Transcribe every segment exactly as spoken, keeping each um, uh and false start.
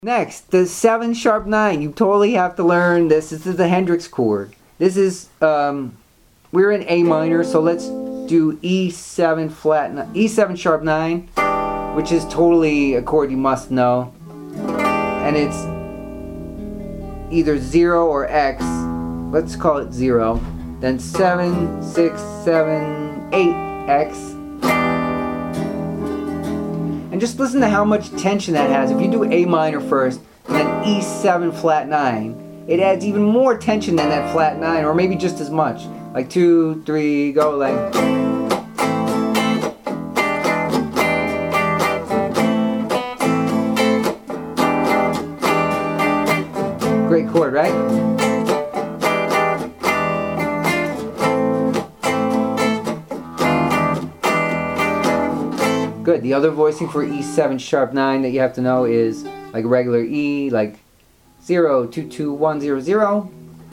Next, the seven sharp nine. You totally have to learn this. This is the Hendrix chord. This is, um, we're in A minor, so let's do E seven flat, E seven sharp nine, which is totally a chord you must know. And it's either zero or X. Let's call it zero. Then seven, six, seven, eight, X. And just listen to how much tension that has. If you do A minor first, and then E seven flat nine, it adds even more tension than that flat nine, or maybe just as much. Like two, three, go, like. Great chord, right? Good. The other voicing for E seven sharp nine that you have to know is like regular E, like zero, two, two, one, zero, zero.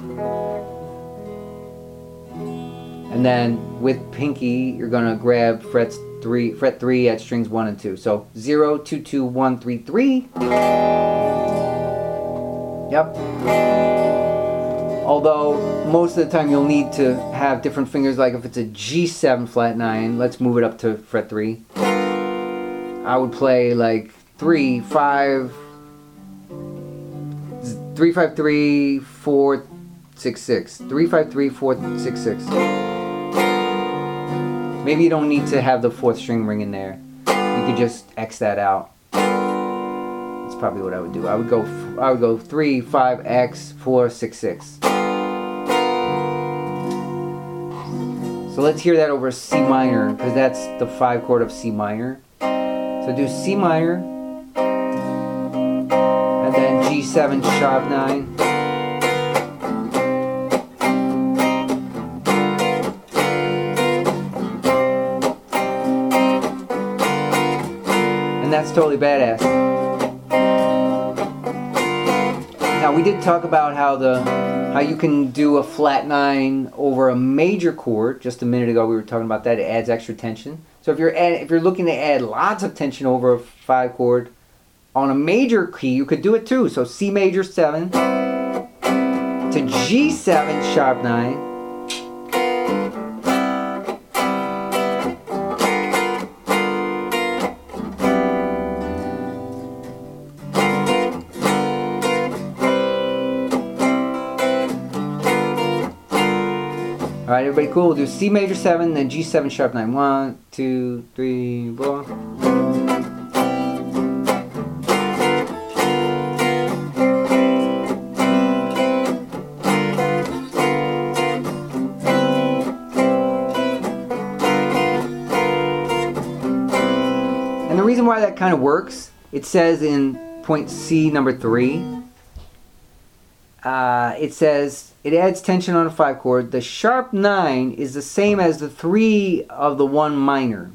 And then with pinky, you're gonna grab frets three, fret three at strings one and two. So zero, two, two, one, three, three. Yep. Although most of the time you'll need to have different fingers. Like if it's a G seven flat nine, let's move it up to fret three. I would play like three, five, three, five, three, four, six, six, three, five, three, four, six, six. Maybe you don't need to have the fourth string ring in there. You could just X that out. That's probably what I would do. I would go, I would go three, five, X, four, six, six. So let's hear that over C minor, because that's the five chord of C minor. So do C minor, and then G seven sharp nine, and that's totally badass. Now we did talk about how the how you can do a flat nine over a major chord. Just a minute ago we were talking about that. It adds extra tension. So if you're add, if you're looking to add lots of tension over a five chord on a major key, you could do it too. So C major seven to G seven sharp nine. Alright, everybody cool? We'll do C major seven, then G seven sharp nine. One, two, three, four. And the reason why that kind of works, it says in point C number three, uh, it says it adds tension on a five chord. The sharp nine is the same as the three of the one minor.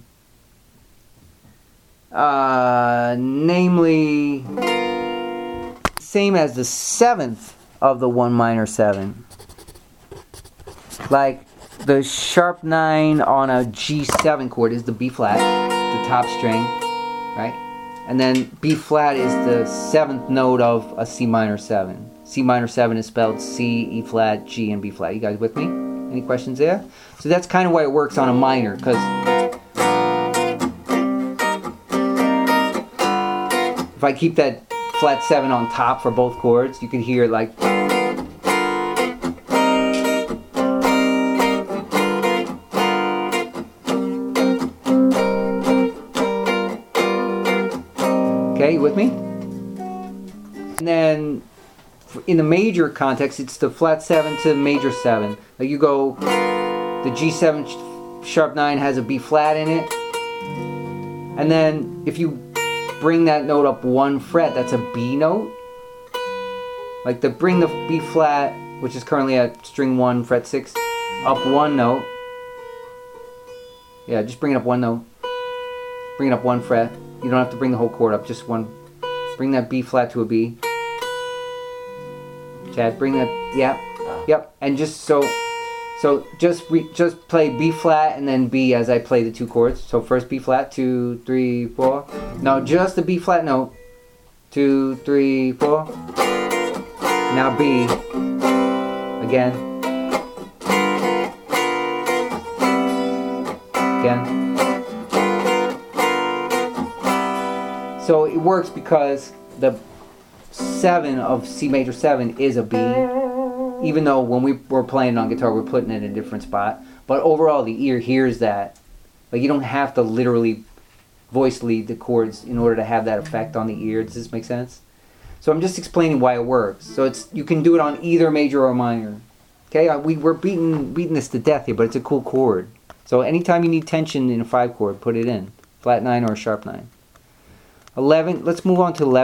Uh, namely, same as the seventh of the one minor seven. Like the sharp nine on a G seven chord is the B flat, the top string, right? And then B flat is the seventh note of a C minor seven. C minor seven is spelled C, E flat, G, and B flat. You guys with me? Any questions there? So that's kind of why it works on a minor, because if I keep that flat seven on top for both chords, you can hear it like. Okay, you with me? And then in the major context, it's the flat seven to major seven. Like you go, the G seven sharp nine has a B flat in it, and then if you bring that note up one fret, that's a B note. Like the bring the B flat, which is currently at string one, fret six, up one note. Yeah, just bring it up one note. Bring it up one fret. You don't have to bring the whole chord up, just one. Bring that B flat to a B. Chad, bring that, yep, yep, and just so, so just re, just play B flat and then B as I play the two chords. So first B flat, two, three, four. No, just the B flat note. two, three, four. Now B. Again. Again. So it works because the seven of C major seven is a B, even though when we were playing it on guitar we're putting it in a different spot. But overall the ear hears that. Like, you don't have to literally voice lead the chords in order to have that effect on the ear. Does this make sense? So I'm just explaining why it works. So it's you can do it on either major or minor. Okay, we, we're beating, beating this to death here, but it's a cool chord. So anytime you need tension in a five chord, put it in. Flat nine or a sharp nine. eleven, let's move on to eleven.